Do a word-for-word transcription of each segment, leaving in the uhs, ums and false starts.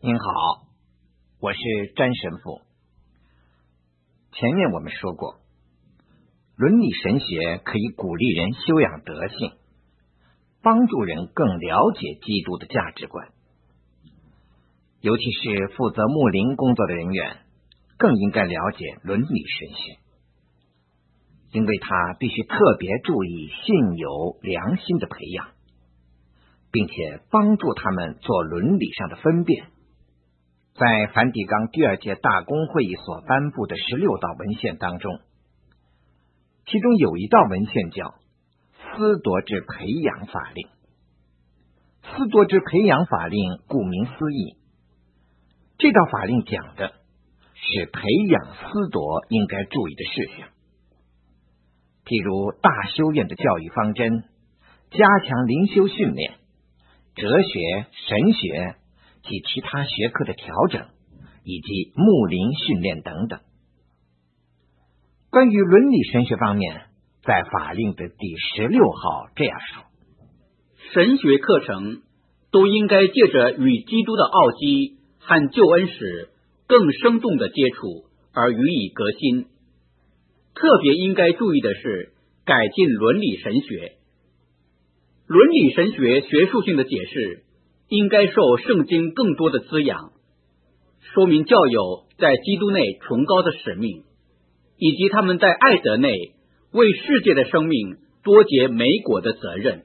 您好，我是詹神父。前面我们说过，伦理神学可以鼓励人修养德性，帮助人更了解基督的价值观。尤其是负责牧灵工作的人员，更应该了解伦理神学，因为他必须特别注意信友良心的培养，并且帮助他们做伦理上的分辨。在梵蒂冈第二届大公会议所颁布的十六道文献当中，其中有一道文献叫司铎制培养法令。司铎制培养法令顾名思义，这道法令讲的是培养司铎应该注意的事项，譬如大修院的教育方针、加强灵修训练、哲学、神学及其他学科的调整，以及牧灵训练等等。关于伦理神学方面，在法令的第十六号这样说： 神学课程都应该借着与基督的奥迹和救恩史更生动的接触而予以革新。特别应该注意的是改进伦理神学。伦理神学学术性的解释应该受圣经更多的滋养，说明教友在基督内崇高的使命，以及他们在爱德内为世界的生命多结美果的责任。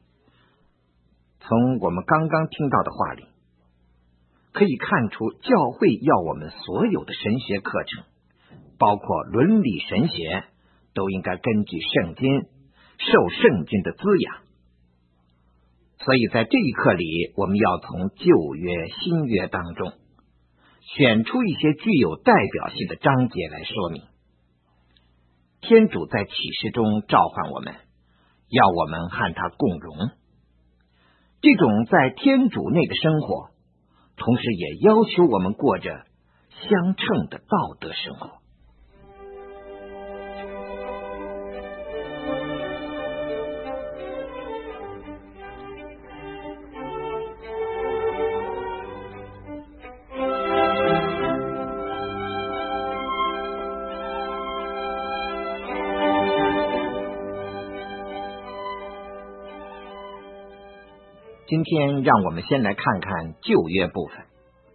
从我们刚刚听到的话里，可以看出教会要我们所有的神学课程，包括伦理神学，都应该根据圣经，受圣经的滋养。所以在这一课里，我们要从旧约、新约当中选出一些具有代表性的章节来说明。天主在启示中召唤我们，要我们和他共荣。这种在天主内的生活，同时也要求我们过着相称的道德生活。今天让我们先来看看旧约部分，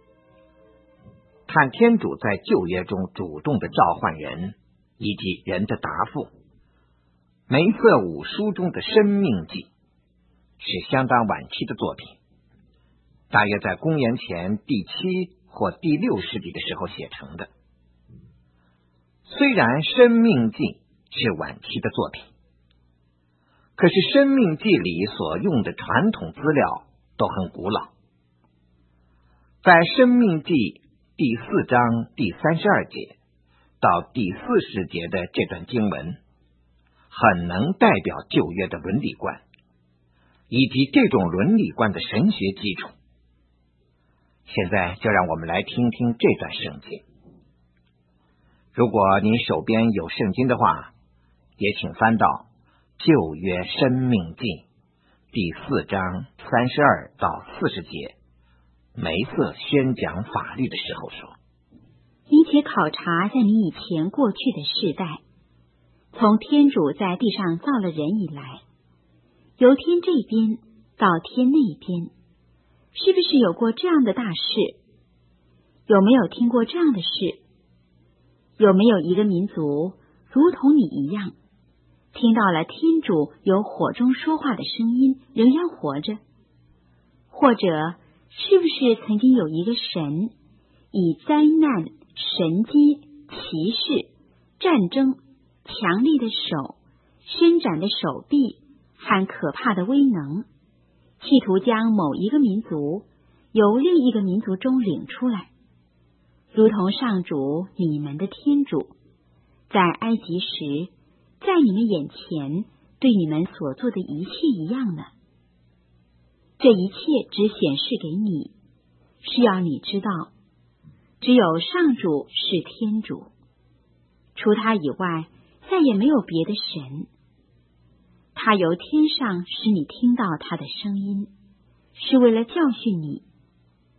看天主在旧约中主动的召唤人，以及人的答复。梅瑟五书中的生命记是相当晚期的作品，大约在公元前第七或第六世纪的时候写成的。虽然生命记是晚期的作品，可是生命记里所用的传统资料都很古老。在生命记第四章第三十二节到第四十节的这段经文，很能代表旧约的伦理观，以及这种伦理观的神学基础。现在就让我们来听听这段圣经。如果您手边有圣经的话，也请翻到旧约生命记第四章三十二到四十节，梅瑟宣讲法律的时候说： 你且考察在你以前过去的世代，从天主在地上造了人以来，由天这边到天那边，是不是有过这样的大事？有没有听过这样的事？有没有一个民族如同你一样，听到了天主有火中说话的声音，仍然活着？或者是不是曾经有一个神以灾难、神机、骑士、战争、强力的手、伸展的手臂和可怕的威能，企图将某一个民族由另一个民族中领出来，如同上主你们的天主在埃及时在你们眼前对你们所做的一切一样呢？这一切只显示给你，是要你知道，只有上主是天主，除他以外再也没有别的神。他由天上使你听到他的声音，是为了教训你。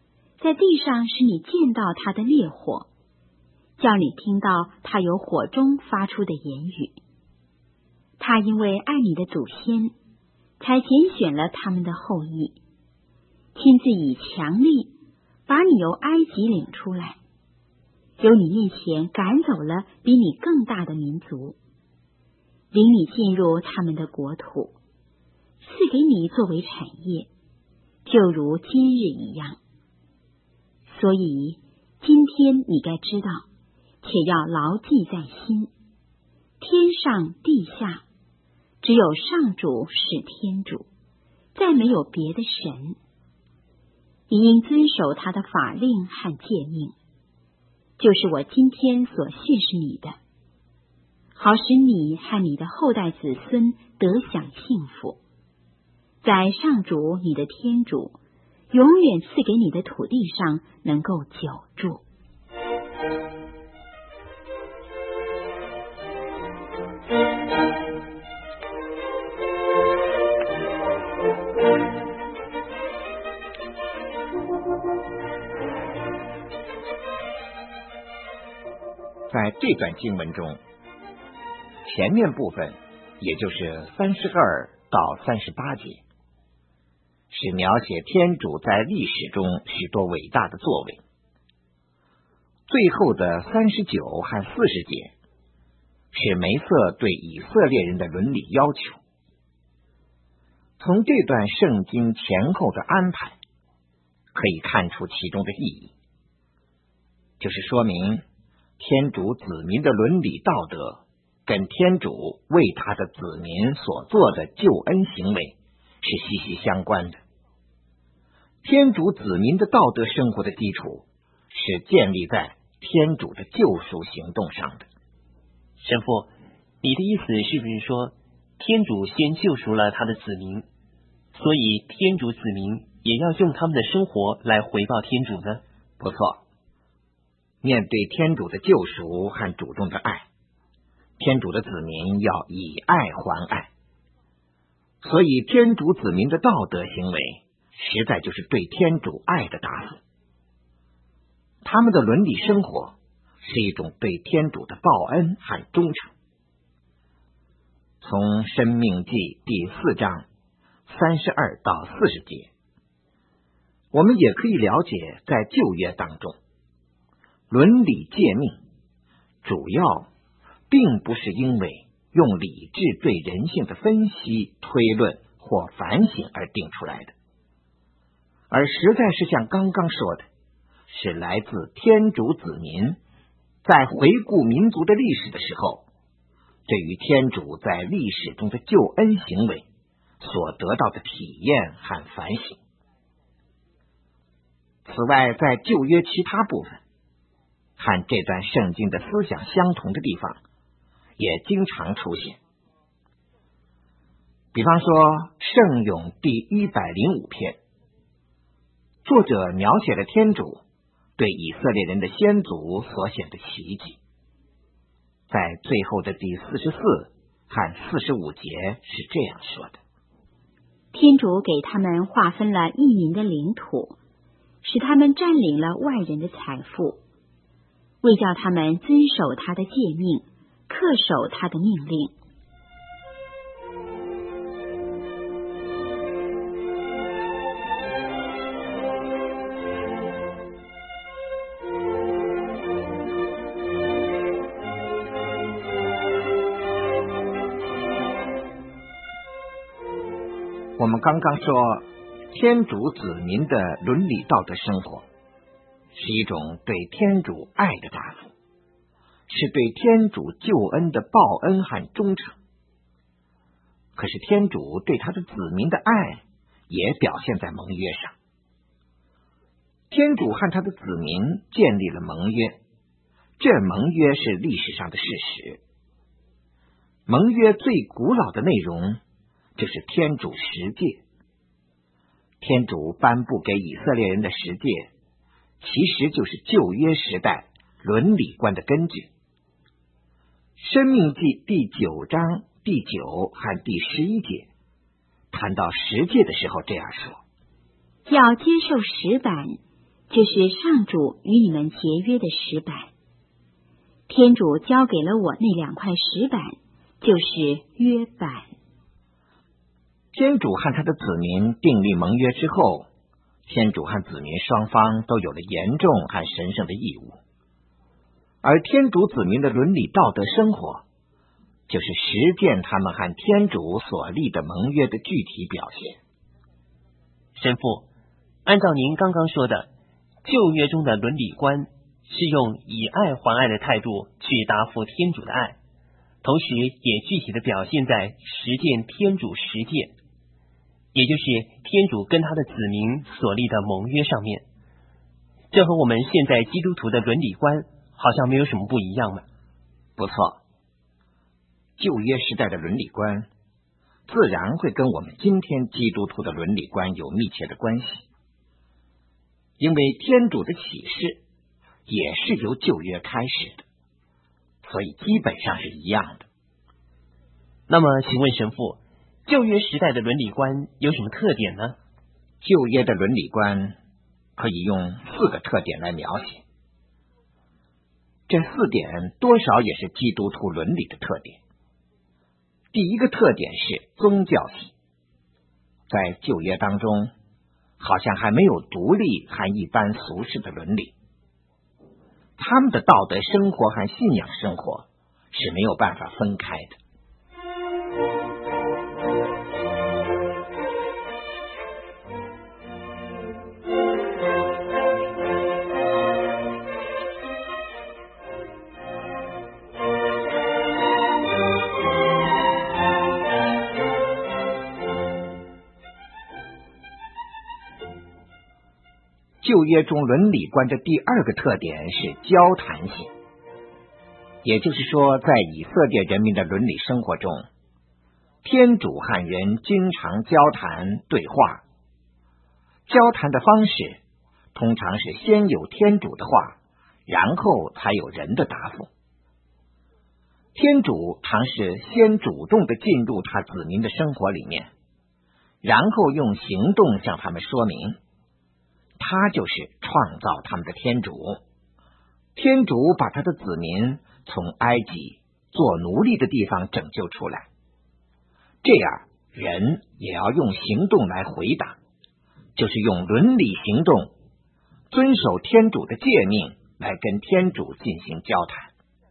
在地上使你见到他的烈火，叫你听到他由火中发出的言语。他因为爱你的祖先，才拣选了他们的后裔，亲自以强力把你由埃及领出来，由你面前赶走了比你更大的民族，领你进入他们的国土，赐给你作为产业，就如今日一样。所以今天你该知道，且要牢记在心，天上地下只有上主是天主，再没有别的神。你应遵守他的法令和诫命，就是我今天所训示你的，好使你和你的后代子孙得享幸福，在上主你的天主永远赐给你的土地上能够久住。 在这段经文中，前面部分，也就是三十二到三十八节，是描写天主在历史中许多伟大的作为。最后的三十九和四十节，是梅瑟对以色列人的伦理要求。从这段圣经前后的安排，可以看出其中的意义，就是说明天主子民的伦理道德跟天主为他的子民所做的救恩行为是息息相关的。天主子民的道德生活的基础是建立在天主的救赎行动上的。 神父，你的意思是不是说，天主先救赎了他的子民，所以天主子民也要用他们的生活来回报天主呢？ 不错，面对天主的救赎和主动的爱，天主的子民要以爱还爱，所以天主子民的道德行为实在就是对天主爱的答复。他们的伦理生活是一种对天主的报恩和忠诚。从申命记第四章三十二到四十节，我们也可以了解，在旧约当中，伦理诫命主要并不是因为用理智对人性的分析、推论或反省而定出来的，而实在是像刚刚说的，是来自天主子民在回顾民族的历史的时候，对于天主在历史中的救恩行为所得到的体验和反省。此外，在旧约其他部分和这段圣经的思想相同的地方也经常出现。比方说圣咏第一百零五篇，作者描写了天主对以色列人的先祖所显的奇迹。在最后的第四十四和四十五节是这样说的： 天主给他们划分了异民的领土，使他们占领了外人的财富，为叫他们遵守他的诫命，恪守他的命令。 我们刚刚说，天主子民的伦理道德生活是一种对天主爱的答复，是对天主救恩的报恩和忠诚。可是天主对他的子民的爱也表现在盟约上。天主和他的子民建立了盟约，这盟约是历史上的事实。盟约最古老的内容就是天主十诫。天主颁布给以色列人的十诫，其实就是旧约时代伦理观的根据。申命记第九章第九和第十一节谈到十诫的时候这样说： 要接受石板， 就是上主与你们结约的石板。天主交给了我那两块石板，就是约板。 天主和他的子民订立盟约之后，天主和子民双方都有了严重和神圣的义务，而天主子民的伦理道德生活，就是实践他们和天主所立的盟约的具体表现。 神父，按照您刚刚说的，旧约中的伦理观是用以爱还爱的态度去答复天主的爱，同时也具体的表现在实践天主实践，也就是天主跟他的子民所立的盟约上面。这和我们现在基督徒的伦理观好像没有什么不一样嘛。 不错，旧约时代的伦理观自然会跟我们今天基督徒的伦理观有密切的关系，因为天主的启示也是由旧约开始的，所以基本上是一样的。 那么请问神父，旧约时代的伦理观有什么特点呢？ 旧约的伦理观可以用四个特点来描写，这四点多少也是基督徒伦理的特点。第一个特点是宗教性，在旧约当中好像还没有独立和一般俗世的伦理，他们的道德生活和信仰生活是没有办法分开的。旧约中伦理观的第二个特点是交谈性，也就是说，在以色列人民的伦理生活中，天主和人经常交谈对话，交谈的方式通常是先有天主的话，然后才有人的答复。天主常是先主动的进入他子民的生活里面，然后用行动向他们说明他就是创造他们的天主。天主把他的子民从埃及做奴隶的地方拯救出来，这样人也要用行动来回答，就是用伦理行动遵守天主的诫命来跟天主进行交谈。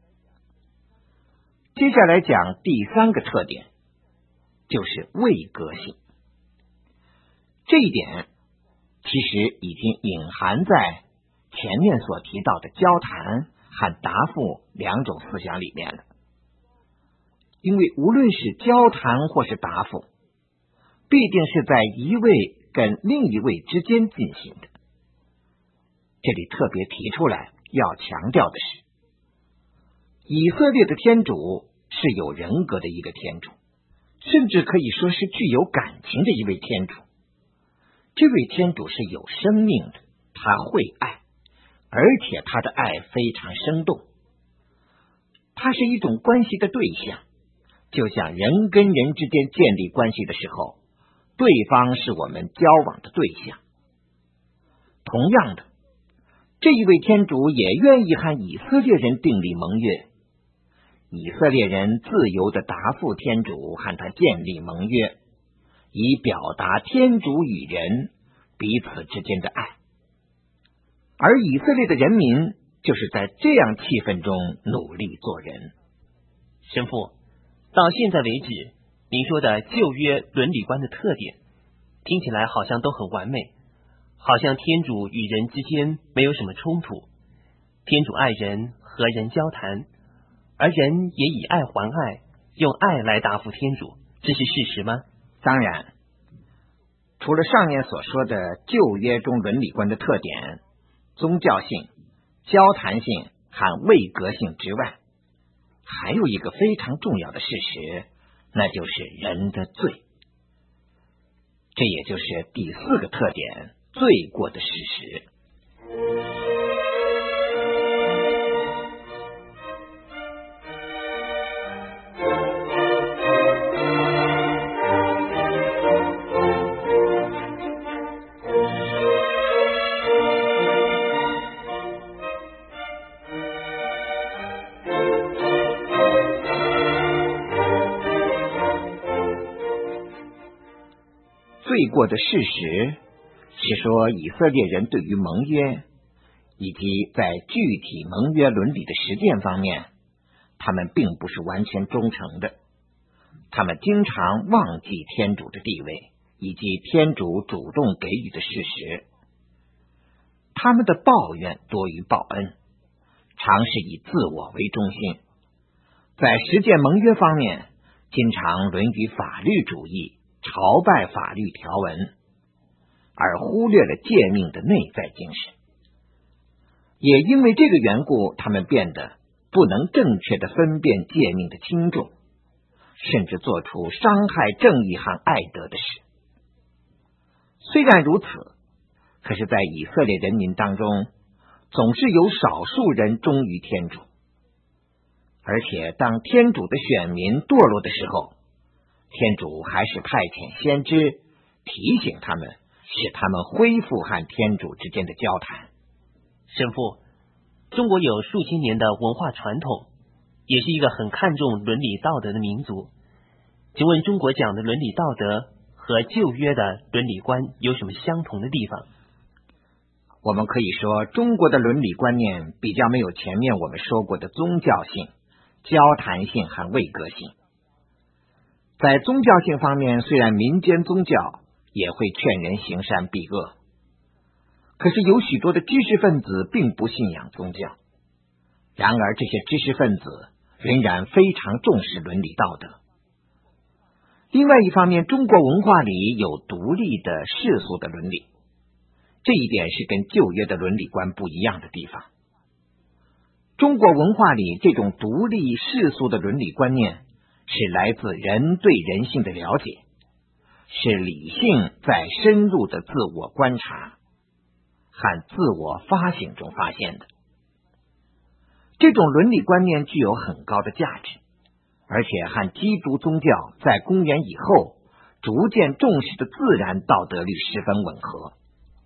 接下来讲第三个特点，就是位格性。这一点其实已经隐含在前面所提到的交谈和答复两种思想里面了。因为无论是交谈或是答复，必定是在一位跟另一位之间进行的。这里特别提出来要强调的是，以色列的天主是有人格的一个天主，甚至可以说是具有感情的一位天主。这位天主是有生命的，他会爱，而且他的爱非常生动。他是一种关系的对象，就像人跟人之间建立关系的时候，对方是我们交往的对象。同样的，这一位天主也愿意和以色列人订立盟约，以色列人自由的答复天主，和他建立盟约，以表达天主与人彼此之间的爱。而以色列的人民就是在这样气氛中努力做人。 神父，到现在为止，您说的旧约伦理观的特点听起来好像都很完美，好像天主与人之间没有什么冲突，天主爱人，和人交谈，而人也以爱还爱，用爱来答复天主，这是事实吗？ 当然，除了上面所说的旧约中伦理观的特点，宗教性、交谈性和位格性之外，还有一个非常重要的事实，那就是人的罪。这也就是第四个特点，罪过的事实。 罪过的事实是说，以色列人对于盟约以及在具体盟约伦理的实践方面，他们并不是完全忠诚的。他们经常忘记天主的地位以及天主主动给予的事实。他们的抱怨多于报恩，常是以自我为中心。在实践盟约方面，经常沦于法律主义，朝拜法律条文，而忽略了诫命的内在精神。也因为这个缘故，他们变得不能正确的分辨诫命的轻重，甚至做出伤害正义和爱德的事。虽然如此，可是在以色列人民当中，总是有少数人忠于天主。而且当天主的选民堕落的时候，天主还是派遣先知提醒他们，使他们恢复和天主之间的交谈。 神父，中国有数千年的文化传统，也是一个很看重伦理道德的民族。请问中国讲的伦理道德和旧约的伦理观有什么相同的地方？ 我们可以说，中国的伦理观念比较没有前面我们说过的宗教性、交谈性和位格性。在宗教性方面，虽然民间宗教也会劝人行善避恶，可是有许多的知识分子并不信仰宗教。然而这些知识分子仍然非常重视伦理道德。另外一方面，中国文化里有独立的世俗的伦理，这一点是跟旧约的伦理观不一样的地方。中国文化里这种独立世俗的伦理观念是来自人对人性的了解，是理性在深入的自我观察和自我发省中发现的。这种伦理观念具有很高的价值，而且和基督宗教在公元以后逐渐重视的自然道德律十分吻合。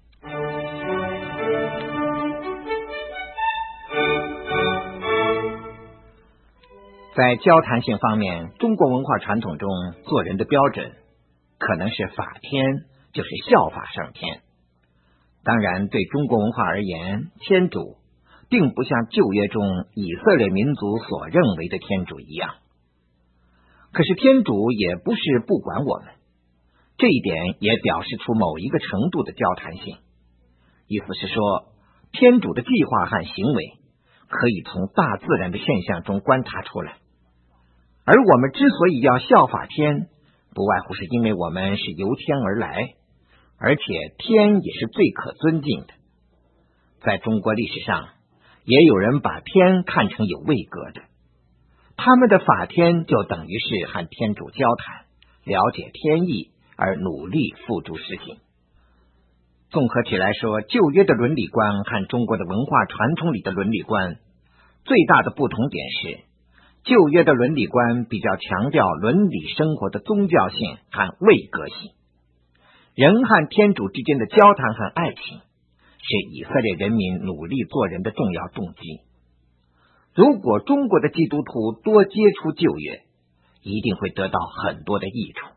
在交谈性方面，中国文化传统中做人的标准可能是法天，就是效法上天。当然，对中国文化而言，天主并不像旧约中以色列民族所认为的天主一样。可是天主也不是不管我们，这一点也表示出某一个程度的交谈性。意思是说，天主的计划和行为可以从大自然的现象中观察出来。而我们之所以要效法天，不外乎是因为我们是由天而来，而且天也是最可尊敬的。在中国历史上，也有人把天看成有位格的，他们的法天就等于是和天主交谈，了解天意，而努力付诸实行。综合起来说，旧约的伦理观和中国的文化传统里的伦理观最大的不同点是，旧约的伦理观比较强调伦理生活的宗教性和位格性，人和天主之间的交谈和爱情是以色列人民努力做人的重要动机。如果中国的基督徒多接触旧约，一定会得到很多的益处。